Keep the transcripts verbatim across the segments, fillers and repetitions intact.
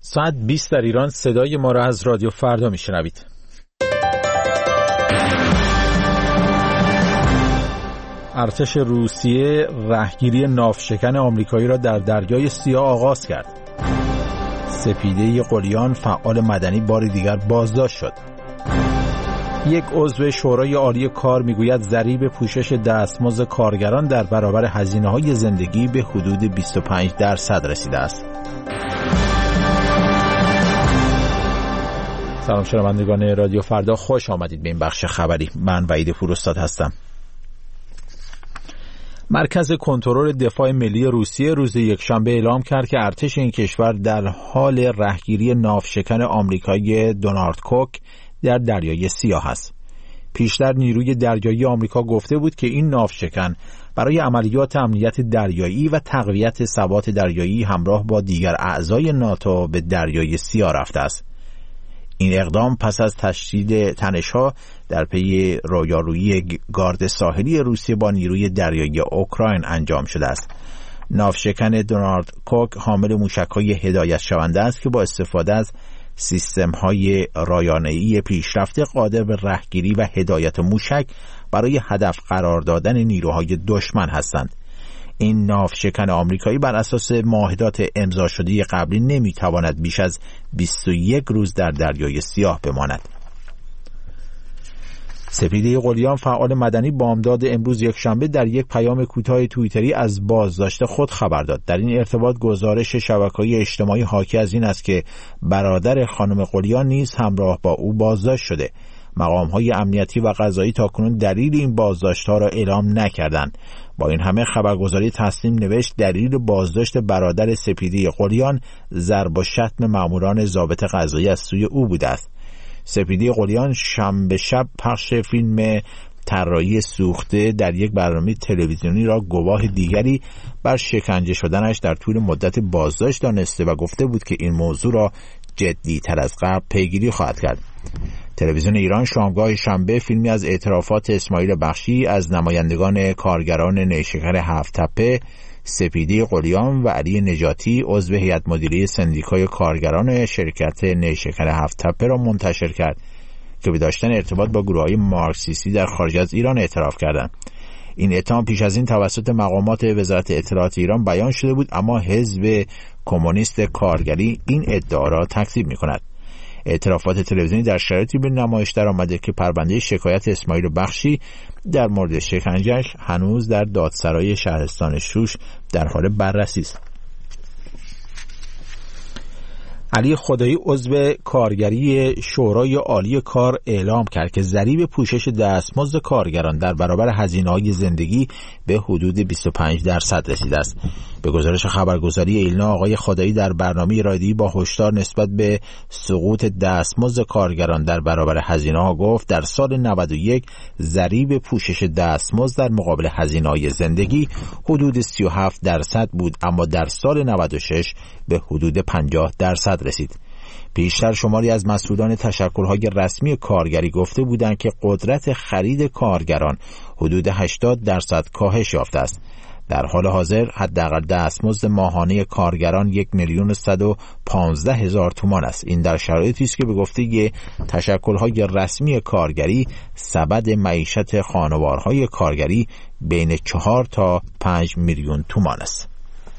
ساعت بیست در ایران. صدای ما را از رادیو فردا میشنوید. ارتش روسیه رهگیری ناوشکن آمریکایی را در دریای سیاه آغاز کرد. سپیده قلیان فعال مدنی بار دیگر بازداشت شد. یک عضو شورای عالی کار میگوید ضریب پوشش دستمزد کارگران در برابر هزینه‌های زندگی به حدود بیست و پنج درصد رسیده است. سلام شنوندگان رادیو فردا، خوش آمدید به این بخش خبری. من وحید پوراستاد هستم. مرکز کنترل دفاع ملی روسیه روز یکشنبه اعلام کرد که ارتش این کشور در حال رهگیری ناوشکن آمریکایی دونالد کوک در دریای سیاه است. پیشتر نیروی دریایی آمریکا گفته بود که این ناوشکن برای عملیات امنیت دریایی و تقویت ثبات دریایی همراه با دیگر اعضای ناتو به دریای سیاه رفته است. این اقدام پس از تشدید تنش‌ها در پی رویارویی گارد ساحلی روسیه با نیروی دریایی اوکراین انجام شده است. ناوشکن دونالد کوک حامل موشک‌های هدایت شونده است که با استفاده از سیستم‌های رایانه‌ای پیشرفته قادر به رهگیری و هدایت موشک برای هدف قرار دادن نیروهای دشمن هستند. این ناوشکن آمریکایی بر اساس معاهدات امضا شده قبلی نمیتواند بیش از بیست و یک روز در دریای سیاه بماند. سپیده قلیان فعال مدنی بامداد امروز یکشنبه در یک پیام کوتاه توییتری از بازداشت خود خبر داد. در این ارتباط گزارش شبکه‌های اجتماعی حاکی از این است که برادر خانم قلیان نیز همراه با او بازداشت شده. مقام‌های امنیتی و قضایی تاکنون دلیل این بازداشت‌ها را اعلام نکردند. با این همه خبرگزاری تسنیم نوشت دلیل بازداشت برادر سپیده قلیان ضرب و شتم ماموران ضابط قضایی از سوی او بوده است. سپیده قلیان شنبه شب پخش فیلم طراحی سوخته در یک برنامه تلویزیونی را گواه دیگری بر شکنجه شدنش در طول مدت بازداشت دانسته و گفته بود که این موضوع را جدی‌تر از قبل پیگیری خواهد کرد. تلویزیون ایران شامگاه شنبه فیلمی از اعترافات اسماعیل بخشی از نمایندگان کارگران نیشکر هفت تپه، سپیده قلیان و علی نجاتی عضو هیئت مدیره سندیکای کارگران شرکت نیشکر هفت تپه را منتشر کرد که به داشتن ارتباط با گروه‌های مارکسیستی در خارج از ایران اعتراف کردند. این اتهام پیش از این توسط مقامات وزارت اطلاعات ایران بیان شده بود، اما حزب کمونیست کارگری این ادعا را تکذیب می‌کند. اعترافات تلویزیونی در شرایطی به نمایش در آمده که پرونده شکایت اسماعیل بخشی در مورد شکنجه‌اش هنوز در دادسرای شهرستان شوش در حال بررسی است. علی خدایی عضو کارگری شورای عالی کار اعلام کرد که ضریب پوشش دستمزد کارگران در برابر هزینه‌های زندگی به حدود بیست و پنج درصد رسیده است. به گزارش خبرگزاری ایلنا، آقای خدایی در برنامه رادیویی با هشدار نسبت به سقوط دستمزد کارگران در برابر هزینه‌ها گفت در سال نود و یک ضریب پوشش دستمزد در مقابل هزینه‌های زندگی حدود سی و هفت درصد بود، اما در سال نود و شش به حدود پنجاه درصد رسید. پیشتر شماری از مسئولان تشکل‌های رسمی کارگری گفته بودند که قدرت خرید کارگران حدود هشتاد درصد کاهش یافته است. در حال حاضر حداقل دستمزد ماهانه کارگران یک میلیون و صد و پانزده هزار تومان است. این در شرایطی است که به گفته تشکل‌های رسمی کارگری سبد معیشت خانوارهای کارگری بین چهار تا پنج میلیون تومان است.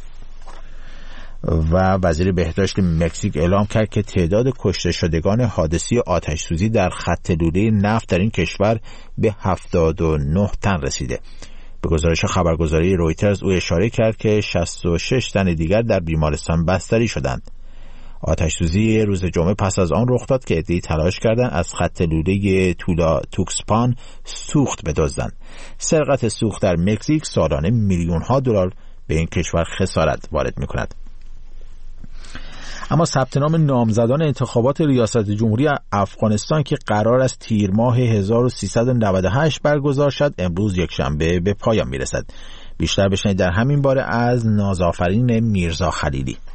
و وزیر بهداشت مکزیک اعلام کرد که تعداد کشته شدگان حادثه آتش سوزی در خط لوله نفت در این کشور به هفتاد و نه تن رسیده. به گزارش خبرگزاری رویترز او اشاره کرد که شصت و شش تن دیگر در بیمارستان بستری شدند. آتش سوزی روز جمعه پس از آن رخ داد که عده‌ای تلاش کردند از خط لوله تولا توکسپان سوخت بدزدند. سرقت سوخت در مکزیک سالانه میلیون ها دلار به این کشور خسارت وارد می‌کند. اما ثبت نام نامزدان انتخابات ریاست جمهوری افغانستان که قرار است تیر ماه هزار و سیصد و نود و هشت برگزار شد امروز یکشنبه به پایان میرسد. بیشتر بشنوید در همین باره از نازآفرین میرزا خلیلی.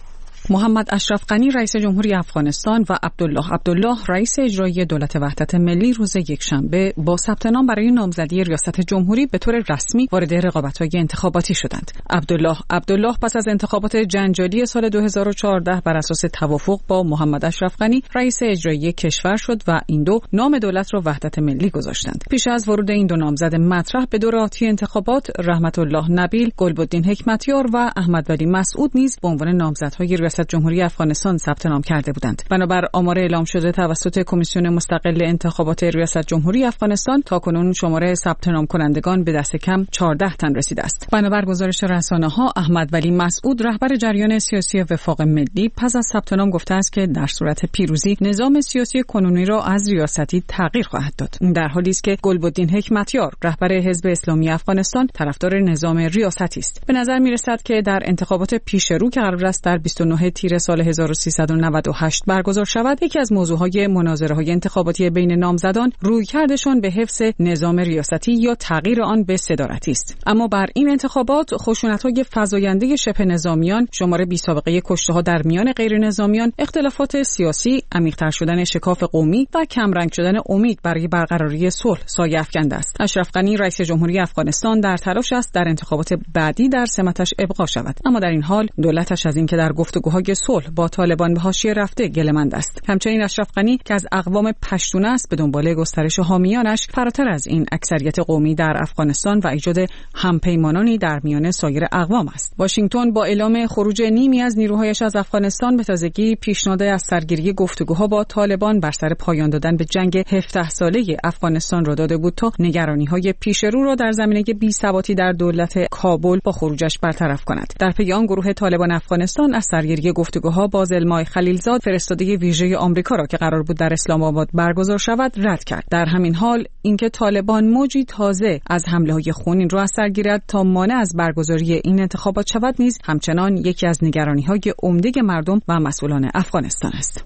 محمد اشرف غنی رئیس جمهوری افغانستان و عبدالله عبدالله رئیس اجرایی دولت وحدت ملی روز یکشنبه با ثبت نام برای نامزدی ریاست جمهوری به طور رسمی وارد رقابت‌های انتخاباتی شدند. عبدالله عبدالله پس از انتخابات جنجالی سال دو هزار و چهارده بر اساس توافق با محمد اشرف غنی رئیس اجرایی کشور شد و این دو نام دولت را وحدت ملی گذاشتند. پیش از ورود این دو نامزد مطرح به دور آتی انتخابات، رحمت الله نبیل، گلبدین حکمتیار و احمد ولی مسعود نیز به عنوان نامزدهای ریاست جمهوری افغانستان ثبت نام کرده بودند. بنابر آمار اعلام شده توسط کمیسیون مستقل انتخابات ریاست جمهوری افغانستان، تاکنون شماره ثبت نام کنندگان به دست کم چهارده تن رسیده است. بنابر گزارش رسانه‌ها، احمد ولی مسعود رهبر جریان سیاسی وفاق ملی پس از ثبت نام گفته است که در صورت پیروزی نظام سیاسی کنونی را از ریاستی تغییر خواهد داد. این در حالی است که گلبدین حکمتیار رهبر حزب اسلامی افغانستان طرفدار نظام ریاستی است. به نظر می‌رسد که در انتخابات پیشرو که قرار است در بیست و نه تیر سال هزار و سیصد و نود و هشت برگزار شود، یکی از موضوعهای مناظره‌های انتخاباتی بین نامزدان رویکردشان به حفظ نظام ریاستی یا تغییر آن به صدارتی است. اما بر این انتخابات خشونت‌های فزاینده شبه نظامیان، شمار بی‌سابقه کشته‌ها در میان غیر نظامیان، اختلافات سیاسی، عمیق‌تر شدن شکاف قومی و کمرنگ شدن امید برای برقراری صلح سایه افکنده است. اشرف غنی رئیس جمهوری افغانستان در تلاش است در انتخابات بعدی در سمتش ابقا شود، اما در این حال دولتش از اینکه در گفتگوهای صلح با طالبان به حاشیه رفته گله‌مند است. همچنین اشرف غنی که از اقوام پشتون است، به دنبال گسترش حامیانش فراتر از این اکثریت قومی در افغانستان و ایجاد همپیمانانی در میان سایر اقوام است. واشنگتن با اعلام خروج نیمی از نیروهایش از افغانستان به تازگی پیشنهاد از سرگیری گفتگوها با طالبان بر سر پایان دادن به جنگ هفده ساله افغانستان را داده بود تا نگرانی‌های پیشرو را در زمینه بی‌ثباتی در دولت کابل با خروجش برطرف کند. در پی آن گروه طالبان افغانستان از سرگیری گفتگوها با زلمای خلیلزاد، فرستاده ویژه آمریکا را که قرار بود در اسلام آباد برگزار شود رد کرد. در همین حال اینکه طالبان موجی تازه از حمله‌های خونین را از سر گیرد تا مانع از برگزاری این انتخابات شود نیز همچنان یکی از نگرانی‌های عمده مردم و مسئولان افغانستان است.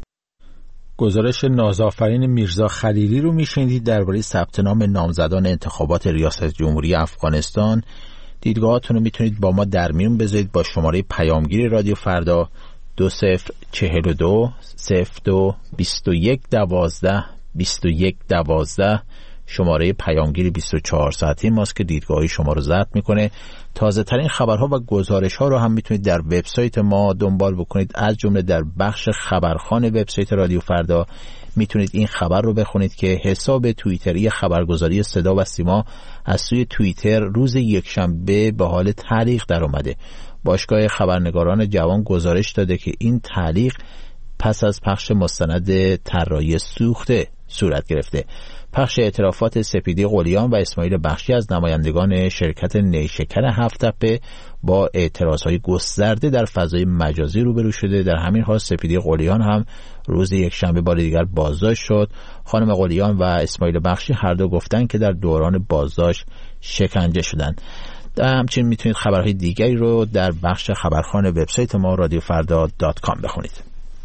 گزارش نازآفرین میرزا خلیلی رو میشنیدید درباره ثبت نام نامزدان انتخابات ریاست جمهوری افغانستان. دیدگاهاتون رو میتونید با ما در میون بذارید با شماره پیامگیر رادیو فردا دو صفر چهل و دو صفر دو بیست و یک دوازده بیست و یک دوازده، شماره پیامگیر بیست و چهار ساعتی ماست که دیدگاهی شما رو ضبط میکنه. تازه ترین خبرها و گزارش ها رو هم میتونید در وبسایت ما دنبال بکنید، از جمله در بخش خبرخوان وبسایت رادیو فردا میتونید این خبر رو بخونید که حساب توییتری خبرگزاری صدا و سیما از سوی توییتر روز یکشنبه به حال تعلیق در اومده. باشگاه خبرنگاران جوان گزارش داده که این تعلیق پس از پخش مستند طراحی سوخته صورت گرفته. پخش اعترافات سپیدی قلیان و اسماعیل بخشی از نمایندگان شرکت نیشکر هفت تپه با اعتراضهای گسترده در فضای مجازی روبرو شده. در همین حال سپیدی قلیان هم روز یکشنبه بار دیگر بازداشت شد. خانم قلیان و اسماعیل بخشی هر دو گفتن که در دوران بازداشت شکنجه شدند. همچنین میتونید خبرهای دیگری رو در بخش خبرخوان وبسایت ما رادیو فردا دات کام بخونید.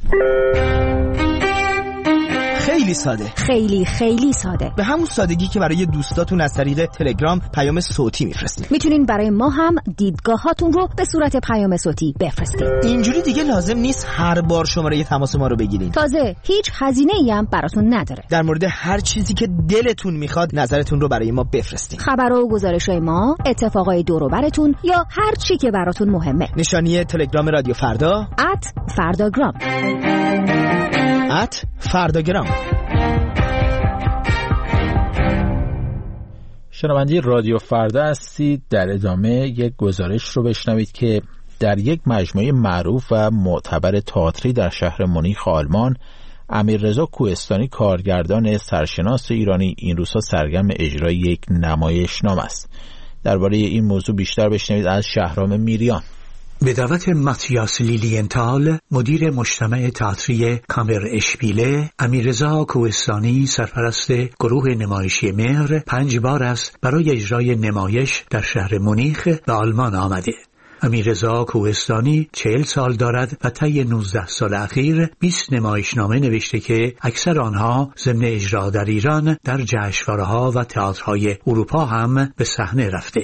خیلی ساده، خیلی خیلی ساده، به همون سادگی که برای دوستاتون از طریق تلگرام پیام صوتی میفرستین. میتونین برای ما هم دیدگاهاتون رو به صورت پیام صوتی بفرستید. اینجوری دیگه لازم نیست هر بار شماره تماس ما رو بگیرین. تازه هیچ هزینه‌ای هم براتون نداره. در مورد هر چیزی که دلتون میخواد نظرتون رو برای ما بفرستین. خبرها و گزارش‌های ما، اتفاقای دور و براتون یا هر چی که براتون مهمه. نشانی تلگرام رادیو فردا ات فرداگرام ات فرداگرام. شنونده رادیو فردا هستید. در ادامه یک گزارش رو بشنوید که در یک مجموعه معروف و معتبر تئاتری در شهر مونیخ آلمان، امیررضا کوهستانی کارگردان سرشناس ایرانی این روزها سرگرم اجرای یک نمایشنامه است. درباره این موضوع بیشتر بشنوید از شهرام میریان. به دعوت ماتیاس لیلینتال، مدیر مجتمع تئاتری کامر اشپیله، امیررضا کوهستانی سرپرست گروه نمایشی مهر پنج بار است برای اجرای نمایش در شهر مونیخ به آلمان آمده. امیررضا کوهستانی چهل سال دارد و طی نوزده سال اخیر بیست نمایشنامه نوشته که اکثر آنها ضمن اجرا در ایران در جشنواره‌ها و تئاترهای اروپا هم به صحنه رفته.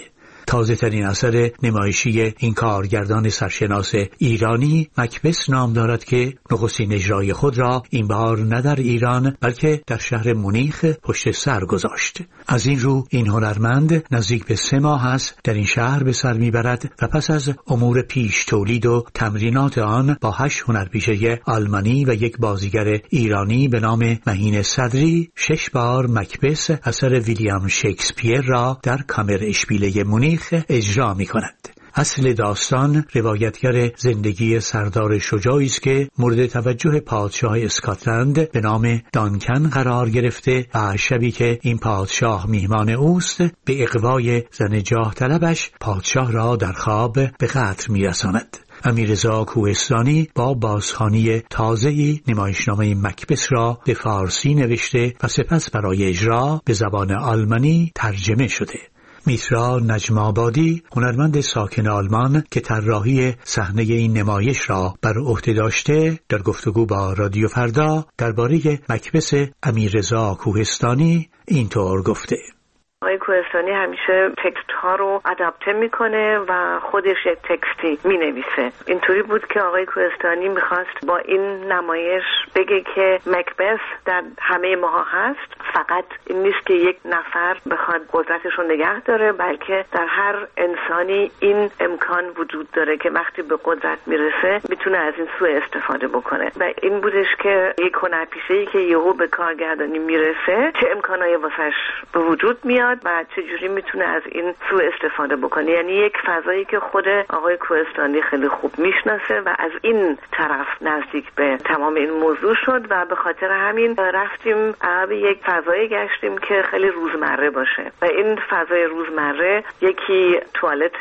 تازه ترین اثر نمایشی این کارگردان سرشناس ایرانی مکبث نام دارد که نخستین اجرای خود را این بار نه در ایران بلکه در شهر مونیخ پشت سر گذاشت. از این رو این هنرمند نزدیک به سه ماه است در این شهر به سر میبرد و پس از امور پیش تولید و تمرینات آن با هشت هنرپیشه آلمانی و یک بازیگر ایرانی به نام مهین صدری شش بار مکبث اثر ویلیام شکسپیر را در کامر اشپیله مونیخ اجرا می کند. اصل داستان روایتگر زندگی سردار شجاعی است که مورد توجه پادشاه اسکاتلند به نام دانکن قرار گرفته و شبی که این پادشاه میهمان اوست به اغوای زن جاه طلبش پادشاه را در خواب به قتل میرساند. امیررضا کوهستانی با بازخوانی تازه‌ای نمایشنامه مکبث را به فارسی نوشته و سپس برای اجرا به زبان آلمانی ترجمه شده. میترا نجم آبادی، هنرمند ساکن آلمان که طراحی صحنه این نمایش را بر عهده داشته، در گفتگو با رادیو فردا درباره مکبث امیررضا کوهستانی اینطور گفته: آقای کوهستانی همیشه تکست ها رو ادپته میکنه و خودش یک تکستی مینویسه. اینطوری بود که آقای کوهستانی میخواست با این نمایش بگه که مکبث در همه ماها هست، فقط این نیست که یک نفر بخواد قدرتش رو نگه داره، بلکه در هر انسانی این امکان وجود داره که وقتی به قدرت میرسه میتونه از این سوء استفاده بکنه. و این بودش که یک هنرپیشه‌ای که یهو به کارگردانی میرسه چه امکانایی واسش به وجود میاد و چجوری میتونه از این سوء استفاده بکنه. یعنی یک فضایی که خود آقای کوهستانی خیلی خوب میشناسه و از این طرف نزدیک به تمام این موضوع شد و به خاطر همین رفتیم عقب یک فضایی گشتیم که خیلی روزمره باشه و این فضای روزمره یکی توالت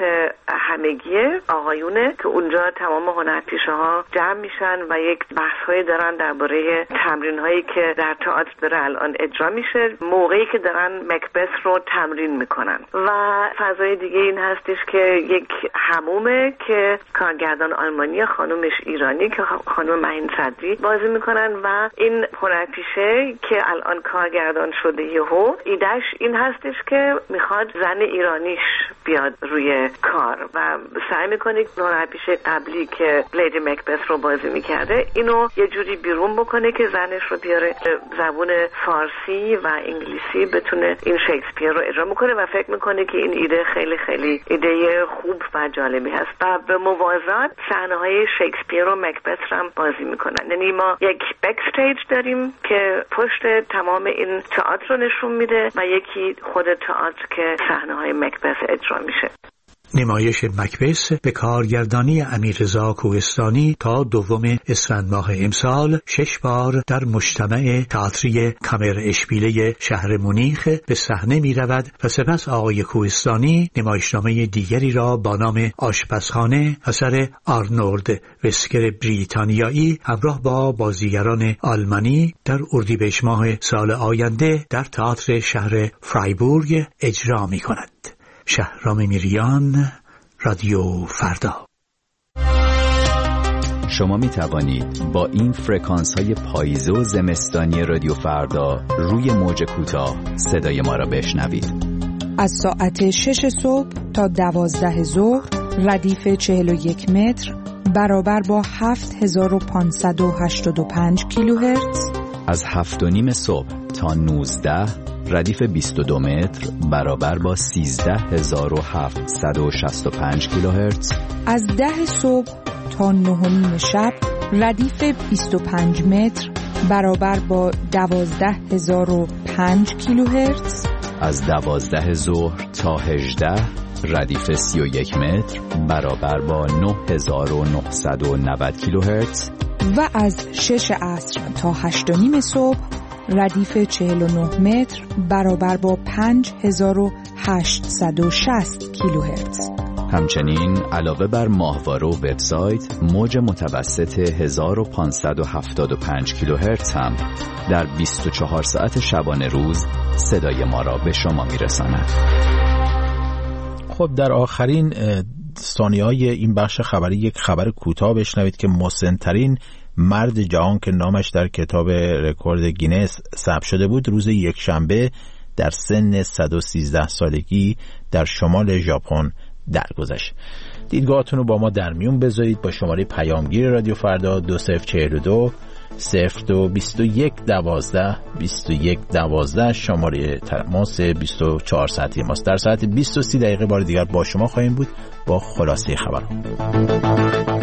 همگی آقایونه که اونجا تمام هنرپیشه ها جمع میشن و یک بحث‌هایی دارن درباره تمرین‌هایی که در تئاتر داره الان اجرا میشه موقعی که دارن مکبث رو تمرین میکنن. و فضای دیگه این هستش که یک حمومه که کارگردان آلمانی خانومش ایرانی که خانم مهین صدری بازی میکنن و این هنرپیشه که الان کارگردان شده یهو ایدهش این هستش که میخواد زن ایرانیش بیاد روی کار و سعی میکنه هنرپیشه قبلی که لیدی مکبث رو بازی میکرده اینو یه جوری بیرون بکنه که زنش رو بیاره زبون فارسی و انگلیسی بتونه این شکسپیر رو اجرا میکنه و فکر میکنه که این ایده خیلی خیلی ایده خوب و جالبی هست و به موازات صحنه‌های شکسپیر و مکبث رو هم بازی میکنن. یعنی ما یک بک استیج داریم که پشت تمام این تئاتر رو نشون میده و یکی خود تئاتر که صحنه‌های مکبث اجرا میشه. نمایش مکبث به کارگردانی امیررضا کوهستانی تا دوم اسفند ماه امسال شش بار در مجتمع تئاتری کامر اشپیله شهر مونیخ به صحنه می رود و سپس آقای کوهستانی نمایشنامه دیگری را با نام آشپزخانه اثر آرنولد وسکر بریتانیایی همراه با بازیگران آلمانی در اردیبهشت ماه سال آینده در تئاتر شهر فرایبورگ اجرا می کند. شهرام میریان، رادیو فردا. شما می توانید با این فرکانس های پاییزه و زمستانی رادیو فردا روی موج کوتاه صدای ما را بشنوید. از ساعت شش صبح تا دوازده ظهر ردیف چهل و یک متر برابر با هفت هزار و پانصد و هشتاد و پنج کیلوهرتز. از هفت و نیم صبح تا نوزده ردیف بیست و دو متر برابر با سیزده هزار و هفتصد و شصت و پنج کیلوهرتز. از ده صبح تا نه و نیم شب ردیف بیست و پنج متر برابر با دوازده هزار و پنج کیلوهرتز. از دوازده ظهر تا هجده ردیف سی و یک متر برابر با نه هزار و نهصد و نود کیلوهرتز. و از شش عصر تا هشت و نیم صبح ردیف چهل و نه متر برابر با پنج هزار و هشتصد و شصت کیلوهرتز. همچنین علاوه بر ماهواره و وبسایت موج متوسط هزار و پانصد و هفتاد و پنج کیلوهرتز هم در بیست و چهار ساعت شبانه روز صدای ما را به شما میرساند. خب در آخرین ثانیه‌های این بخش خبری یک خبر کوتاه بشنوید که مسن‌ترین مرد جهان که نامش در کتاب رکورد گینس ثبت شده بود روز یکشنبه در سن صد و سیزده سالگی در شمال ژاپن درگذشت. دیدگاهاتون رو با ما در میون بذارید با شماره پیامگیر رادیو فردا دو صفر چهل و دو صفر دو بیست و یک دوازده بیست و یک دوازده، شماره تماس بیست و چهار ساعتی ماست. در ساعت بیست و سی دقیقه بار دیگر با شما خواهیم بود با خلاصه خبرها.